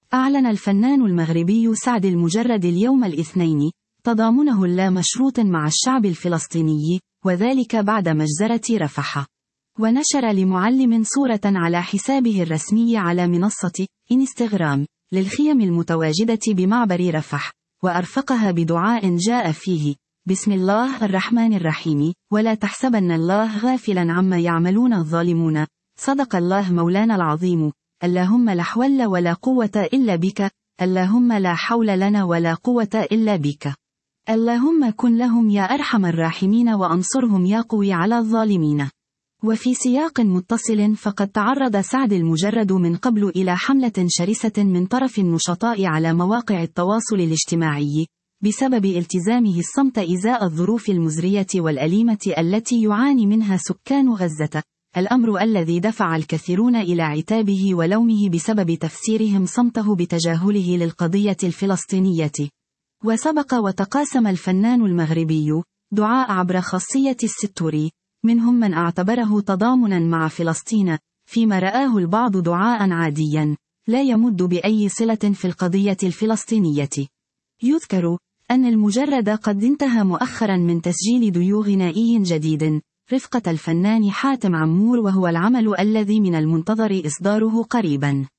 أعلن الفنان المغربي سعد المجرد اليوم الاثنين تضامنه اللا مشروط مع الشعب الفلسطيني، وذلك بعد مجزرة رفح. ونشر لمعلم صورة على حسابه الرسمي على منصة إنستغرام للخيم المتواجدة بمعبر رفح، وأرفقها بدعاء جاء فيه: بسم الله الرحمن الرحيم، ولا تحسبن الله غافلا عما يعملون الظالمون، صدق الله مولانا العظيم، اللهم لا حول ولا قوة إلا بك، اللهم لا حول لنا ولا قوة إلا بك، اللهم كن لهم يا أرحم الراحمين وأنصرهم يا قوي على الظالمين. وفي سياق متصل، فقد تعرض سعد المجرد من قبل إلى حملة شرسة من طرف النشطاء على مواقع التواصل الاجتماعي بسبب التزامه الصمت إزاء الظروف المزرية والأليمة التي يعاني منها سكان غزة، الأمر الذي دفع الكثيرون إلى عتابه ولومه بسبب تفسيرهم صمته بتجاهله للقضية الفلسطينية. وسبق وتقاسم الفنان المغربي دعاء عبر خاصية الستوري، منهم من اعتبره تضامنا مع فلسطين، فيما رآه البعض دعاء عاديا لا يمد بأي صلة في القضية الفلسطينية. يذكر أن المجرد قد انتهى مؤخرا من تسجيل ديو غنائي جديد رفقة الفنان حاتم عمور، وهو العمل الذي من المنتظر إصداره قريبا.